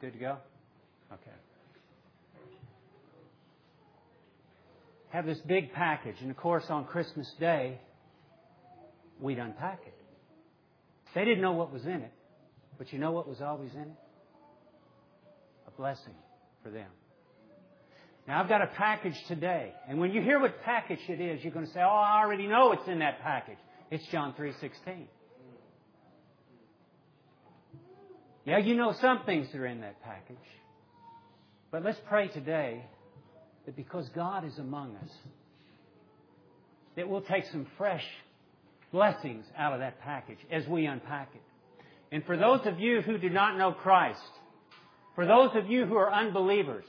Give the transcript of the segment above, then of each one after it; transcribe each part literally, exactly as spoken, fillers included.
Good to go? Okay. Have this big package. And of course, on Christmas Day, we'd unpack it. They didn't know what was in it. But you know what was always in it? A blessing for them. Now, I've got a package today. And when you hear what package it is, you're going to say, oh, I already know what's in that package. It's John three sixteen. Yeah, you know some things that are in that package. But let's pray today that because God is among us, that we'll take some fresh blessings out of that package as we unpack it. And for those of you who do not know Christ, for those of you who are unbelievers,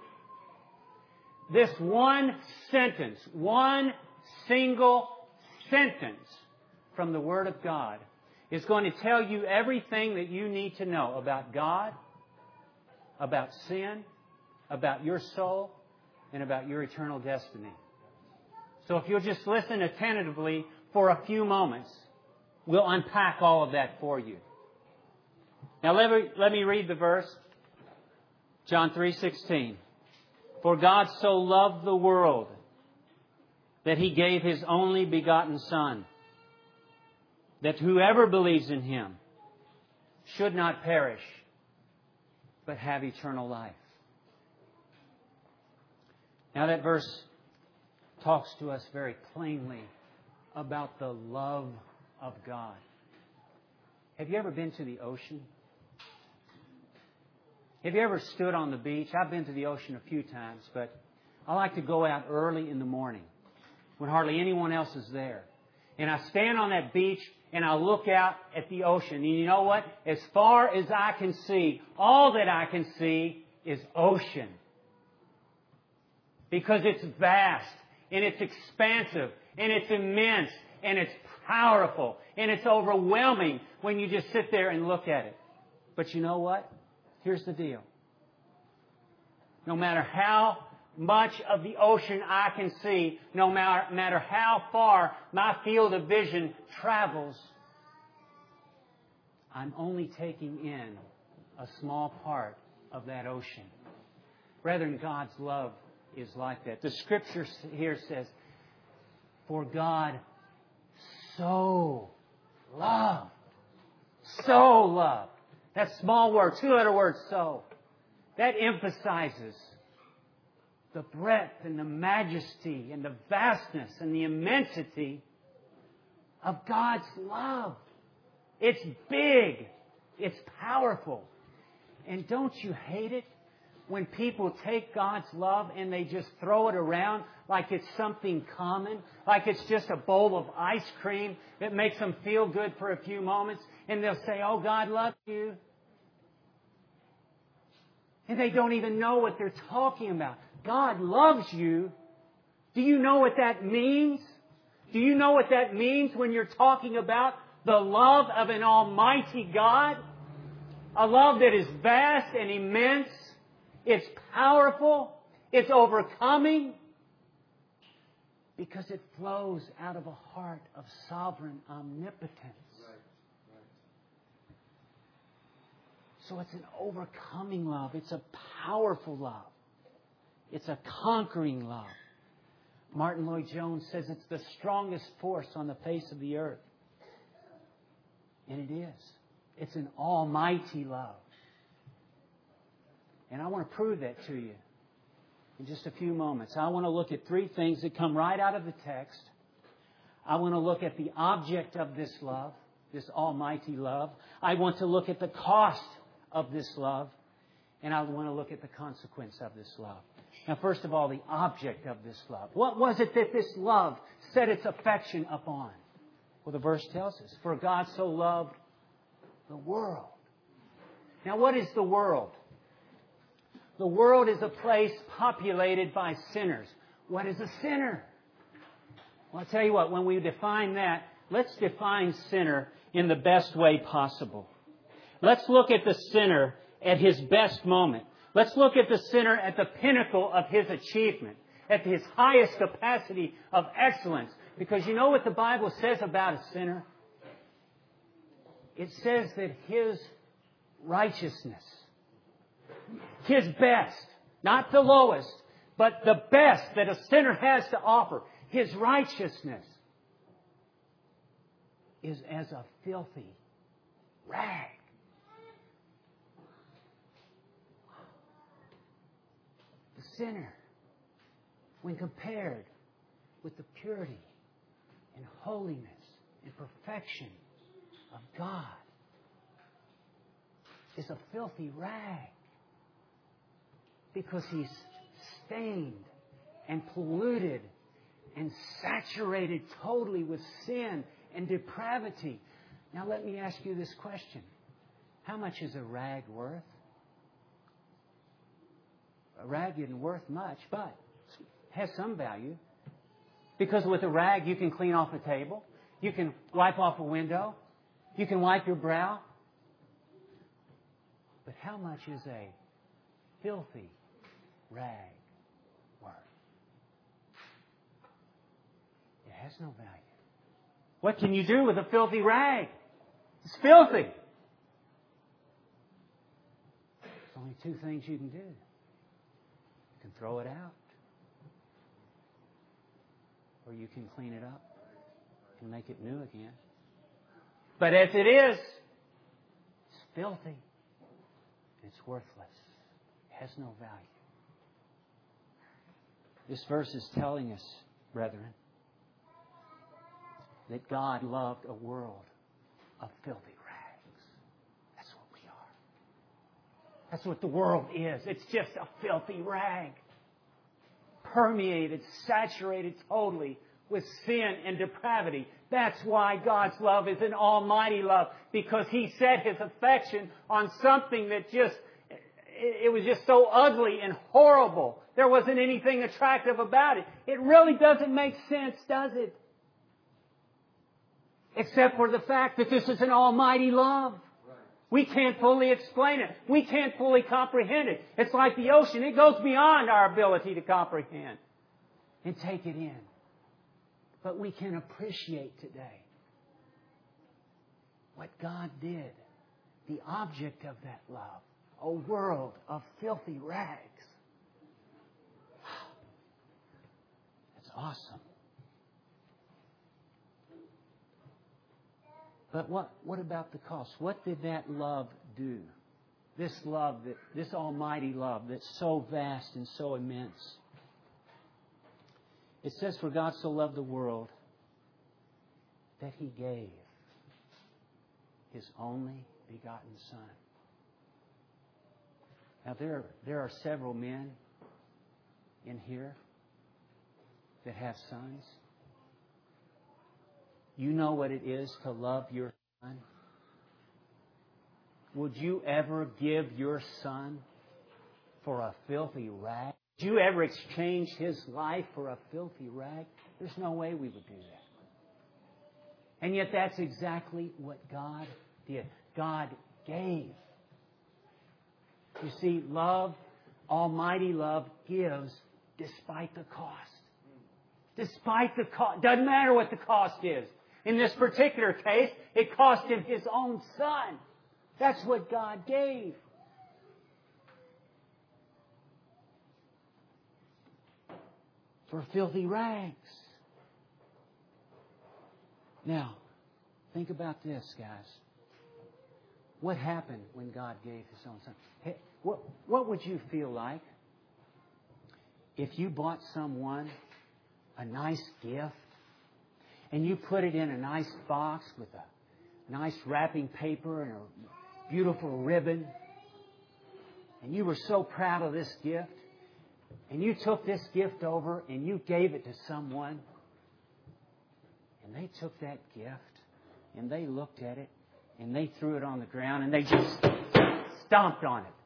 this one sentence, one single sentence from the Word of God is going to tell you everything that you need to know about God, about sin, about your soul, and about your eternal destiny. So if you'll just listen attentively for a few moments, we'll unpack all of that for you. Now let me, let me read the verse. John three sixteen. For God so loved the world that He gave His only begotten Son, that whoever believes in Him should not perish, but have eternal life. Now that verse talks to us very plainly about the love of God. Have you ever been to the ocean? Have you ever stood on the beach? I've been to the ocean a few times, but I like to go out early in the morning when hardly anyone else is there. And I stand on that beach and I look out at the ocean. And you know what? As far as I can see, all that I can see is ocean. Because it's vast, and it's expansive, and it's immense, and it's powerful, and it's overwhelming when you just sit there and look at it. But you know what? Here's the deal. No matter how much of the ocean I can see, no matter, matter how far my field of vision travels, I'm only taking in a small part of that ocean. Brethren, God's love is like that. The Scripture here says, for God so loved, so loved. That small word, two-letter word, so, that emphasizes the breadth and the majesty and the vastness and the immensity of God's love. It's big. It's powerful. And don't you hate it when people take God's love and they just throw it around like it's something common, like it's just a bowl of ice cream that makes them feel good for a few moments, and they'll say, oh, God loves you. And they don't even know what they're talking about. God loves you. Do you know what that means? Do you know what that means when you're talking about the love of an almighty God? A love that is vast and immense. It's powerful. It's overcoming. Because it flows out of a heart of sovereign omnipotence. Right. Right. So it's an overcoming love. It's a powerful love. It's a conquering love. Martin Lloyd-Jones says it's the strongest force on the face of the earth. And it is. It's an almighty love. And I want to prove that to you in just a few moments. I want to look at three things that come right out of the text. I want to look at the object of this love, this almighty love. I want to look at the cost of this love. And I want to look at the consequence of this love. Now, first of all, the object of this love. What was it that this love set its affection upon? Well, the verse tells us, for God so loved the world. Now, what is the world? The world is a place populated by sinners. What is a sinner? Well, I'll tell you what, when we define that, let's define sinner in the best way possible. Let's look at the sinner at his best moment. Let's look at the sinner at the pinnacle of his achievement, at his highest capacity of excellence. Because you know what the Bible says about a sinner? It says that his righteousness His best. Not the lowest, but the best that a sinner has to offer. His righteousness is as a filthy rag. The sinner, when compared with the purity and holiness and perfection of God, is a filthy rag. Because he's stained and polluted and saturated totally with sin and depravity. Now let me ask you this question. How much is a rag worth? A rag isn't worth much, but has some value. Because with a rag you can clean off a table. You can wipe off a window. You can wipe your brow. But how much is a filthy rag worth? It has no value. What can you do with a filthy rag? It's filthy. There's only two things you can do. You can throw it out, or you can clean it up and make it new again. But as it is, it's filthy. It's worthless. It has no value. This verse is telling us, brethren, that God loved a world of filthy rags. That's what we are. That's what the world is. It's just a filthy rag. Permeated, saturated totally with sin and depravity. That's why God's love is an almighty love. Because He set His affection on something that just, it was just so ugly and horrible. There wasn't anything attractive about it. It really doesn't make sense, does it? Except for the fact that this is an almighty love. We can't fully explain it. We can't fully comprehend it. It's like the ocean. It goes beyond our ability to comprehend and take it in. But we can appreciate today what God did, the object of that love, a world of filthy rags. That's awesome. But what, what about the cost? What did that love do? This love, that this almighty love that's so vast and so immense. It says, for God so loved the world that He gave His only begotten Son. Now there, there are several men in here that have sons. You know what it is to love your son? Would you ever give your son for a filthy rag? Would you ever exchange his life for a filthy rag? There's no way we would do that. And yet that's exactly what God did. God gave. You see, love, almighty love, gives despite the cost. Despite the cost. Doesn't matter what the cost is. In this particular case, it cost Him His own Son. That's what God gave. For filthy rags. Now, think about this, guys. What happened when God gave His own Son? Hey, what, what would you feel like if you bought someone a nice gift and you put it in a nice box with a nice wrapping paper and a beautiful ribbon, and you were so proud of this gift, and you took this gift over and you gave it to someone, and they took that gift and they looked at it and they threw it on the ground and they just stomped on it.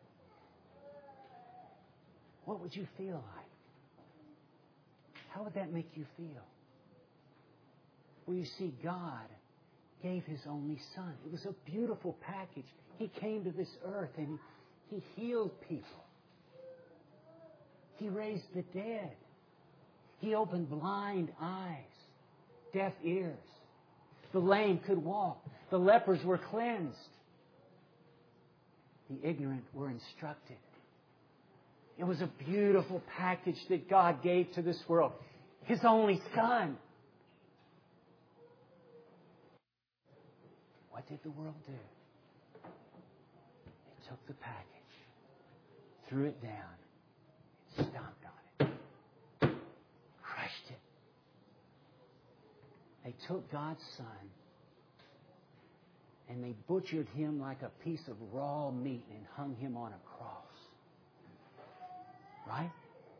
What would you feel like? How would that make you feel? Well, you see, God gave His only Son. It was a beautiful package. He came to this earth and He healed people. He raised the dead. He opened blind eyes, deaf ears. The lame could walk. The lepers were cleansed. the ignorant were instructed. It was a beautiful package that God gave to this world. His only Son. What did the world do? They took the package, threw it down, stomped on it, crushed it. They took God's Son and they butchered Him like a piece of raw meat and hung Him on a cross. Right?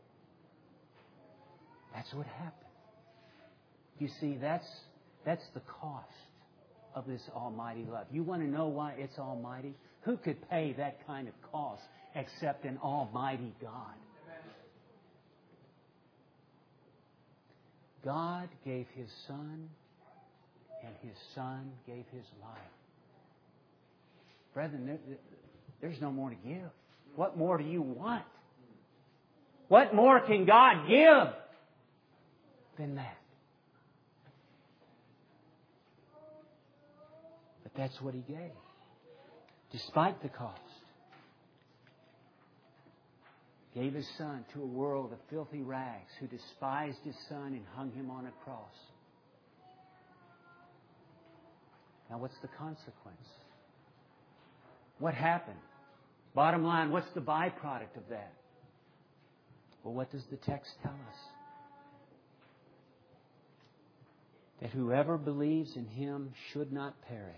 That's what happened. You see, that's that's the cost of this almighty love. You want to know why it's almighty? Who could pay that kind of cost except an almighty God? God gave His Son, and His Son gave His life. Brethren, there, there's no more to give. What more do you want? What more can God give than that? But that's what He gave, despite the cost. Gave His Son to a world of filthy rags who despised His Son and hung Him on a cross. Now, what's the consequence? What happened? Bottom line, what's the byproduct of that? Well, what does the text tell us? That whoever believes in Him should not perish,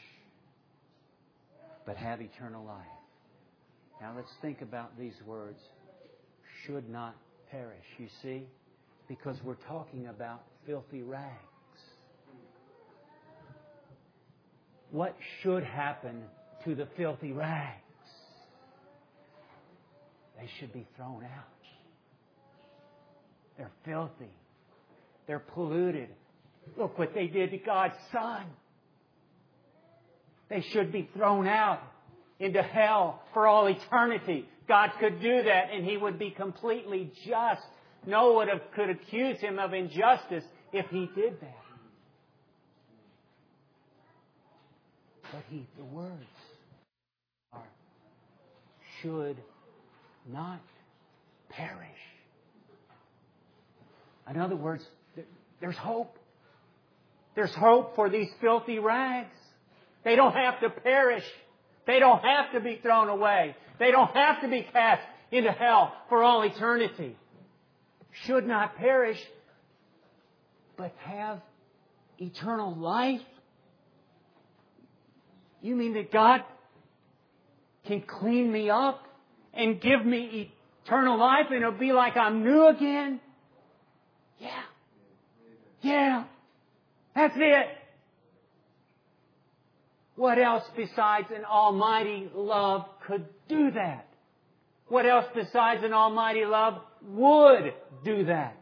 but have eternal life. Now let's think about these words. Should not perish. You see? Because we're talking about filthy rags. What should happen to the filthy rags? They should be thrown out. They're filthy. They're polluted. Look what they did to God's Son. They should be thrown out into hell for all eternity. God could do that and He would be completely just. No one could accuse Him of injustice if He did that. But He, the words are, should not perish. In other words, there's hope. There's hope for these filthy rags. They don't have to perish. They don't have to be thrown away. They don't have to be cast into hell for all eternity. Should not perish, but have eternal life. You mean that God can clean me up and give me eternal life and it'll be like I'm new again? Yeah. Yeah. That's it. What else besides an almighty love could do that? What else besides an almighty love would do that?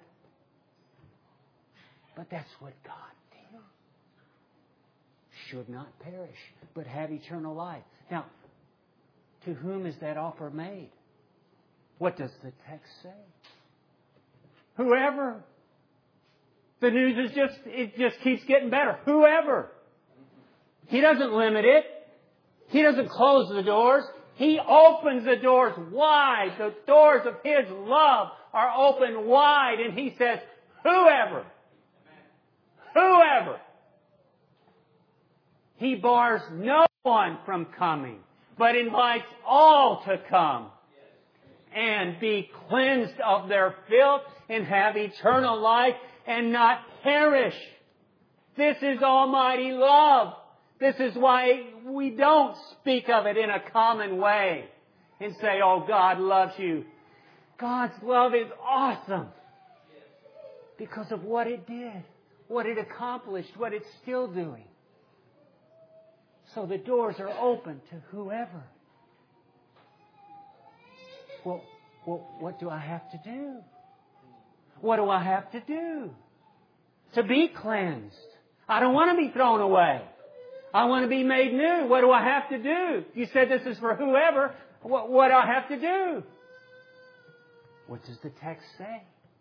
But that's what God did. Should not perish, but have eternal life. Now, to whom is that offer made? What does the text say? Whoever. The news is just, it just keeps getting better. Whoever. He doesn't limit it. He doesn't close the doors. He opens the doors wide. The doors of His love are open wide. And He says, whoever. Whoever. He bars no one from coming, but invites all to come and be cleansed of their filth and have eternal life and not perish. This is almighty love. This is why we don't speak of it in a common way and say, oh, God loves you. God's love is awesome because of what it did, what it accomplished, what it's still doing. So the doors are open to whoever. Well, well, what do I have to do? What do I have to do to be cleansed? I don't want to be thrown away. I want to be made new. What do I have to do? You said this is for whoever. What, what do I have to do? What does the text say?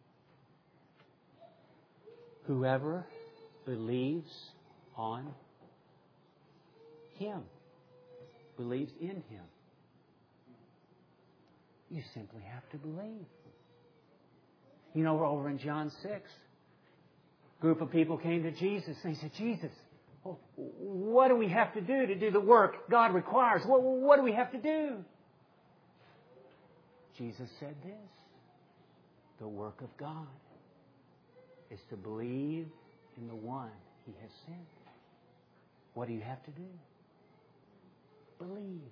Whoever believes on Him, believes in Him. You simply have to believe. You know, over in John six, a group of people came to Jesus and they said, Jesus, well, what do we have to do to do the work God requires? What, what do we have to do? Jesus said this: the work of God is to believe in the one He has sent. What do you have to do? Believe.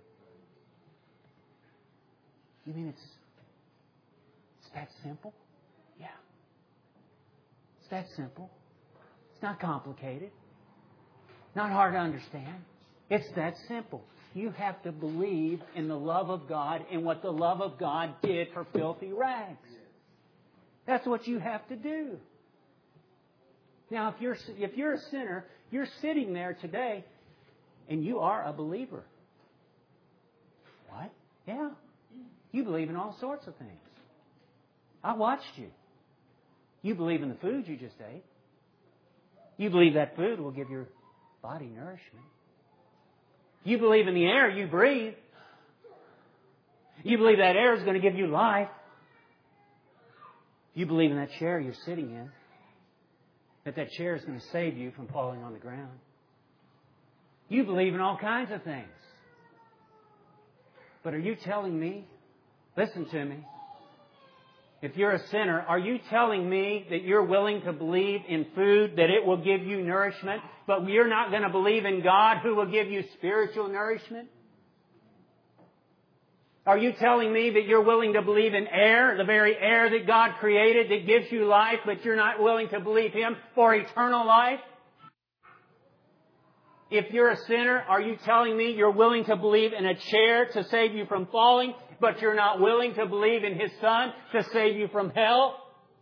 You mean it's, it's that simple? Yeah. It's that simple. It's not complicated. Not hard to understand. It's that simple. You have to believe in the love of God and what the love of God did for filthy rags. That's what you have to do. Now, if you're if you're a sinner, you're sitting there today and you are a believer. What? Yeah. You believe in all sorts of things. I watched you. You believe in the food you just ate. You believe that food will give your body nourishment. You believe in the air you breathe. You believe that air is going to give you life. You believe in that chair you're sitting in, that that chair is going to save you from falling on the ground. You believe in all kinds of things. But are you telling me, listen to me, if you're a sinner, are you telling me that you're willing to believe in food, that it will give you nourishment, but you're not going to believe in God who will give you spiritual nourishment? Are you telling me that you're willing to believe in air, the very air that God created that gives you life, but you're not willing to believe Him for eternal life? If you're a sinner, are you telling me you're willing to believe in a chair to save you from falling, but you're not willing to believe in His Son to save you from hell?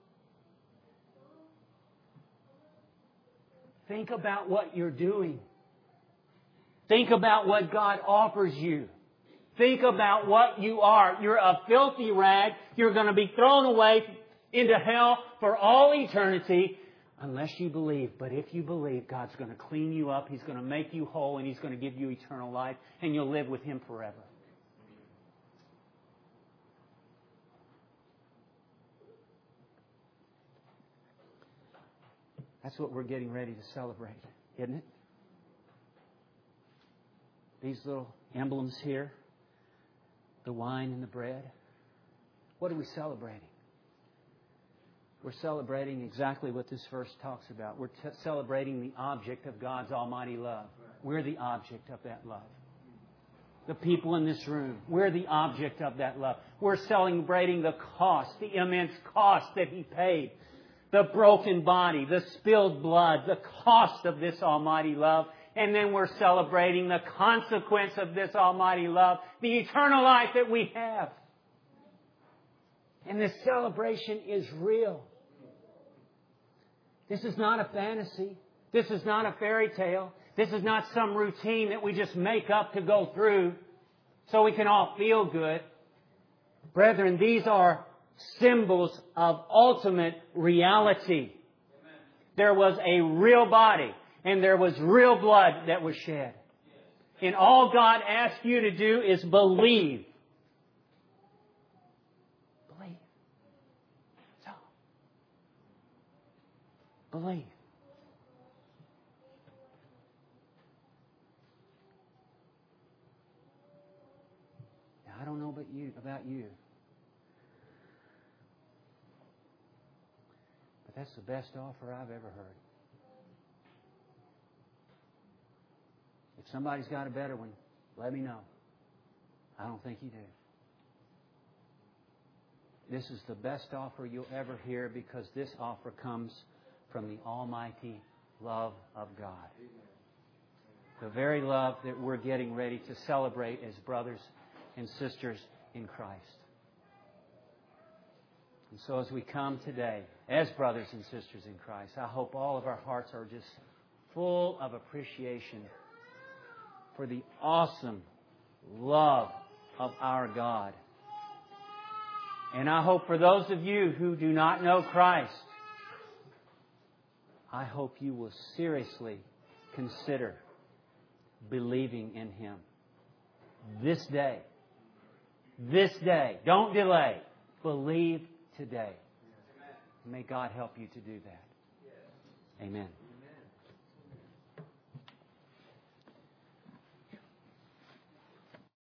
Think about what you're doing. Think about what God offers you. Think about what you are. You're a filthy rag. You're going to be thrown away into hell for all eternity unless you believe. But if you believe, God's going to clean you up. He's going to make you whole, and He's going to give you eternal life, and you'll live with Him forever. That's what we're getting ready to celebrate, isn't it? These little emblems here, the wine and the bread. What are we celebrating? We're celebrating exactly what this verse talks about. We're t- celebrating the object of God's almighty love. We're the object of that love. The people in this room, we're the object of that love. We're celebrating the cost, the immense cost that He paid. The broken body, the spilled blood, the cost of this almighty love. And then we're celebrating the consequence of this almighty love, the eternal life that we have. And this celebration is real. This is not a fantasy. This is not a fairy tale. This is not some routine that we just make up to go through so we can all feel good. Brethren, these are symbols of ultimate reality. There was a real body and there was real blood that was shed. And all God asks you to do is believe. Believe. So, believe. Now, I don't know about you, about you. But that's the best offer I've ever heard. If somebody's got a better one, let me know. I don't think you do. This is the best offer you'll ever hear because this offer comes from the almighty love of God. The very love that we're getting ready to celebrate as brothers and sisters in Christ. And so as we come today, as brothers and sisters in Christ, I hope all of our hearts are just full of appreciation for the awesome love of our God. And I hope for those of you who do not know Christ, I hope you will seriously consider believing in Him this day. this day. Don't delay. Believe today. May God help you to do that. Amen.